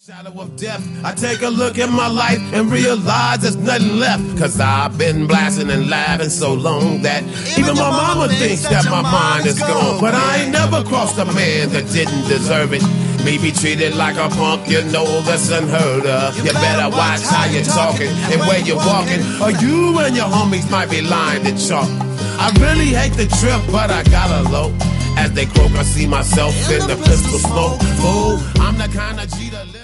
Shadow of death, I take a look at my life and realize there's nothing left. Cause I've been blasting and laughing so long that even my mama thinks that my mind is gone. But I ain't never crossed a man that didn't deserve it. Me be treated like a punk, you know that's unheard of. You better watch how you're talking and where you're walking, or you and your homies might be lying to chalk. I really hate the trip, but I gotta low. As they croak, I see myself in the pistol smoke. Fool, I'm the kind of G to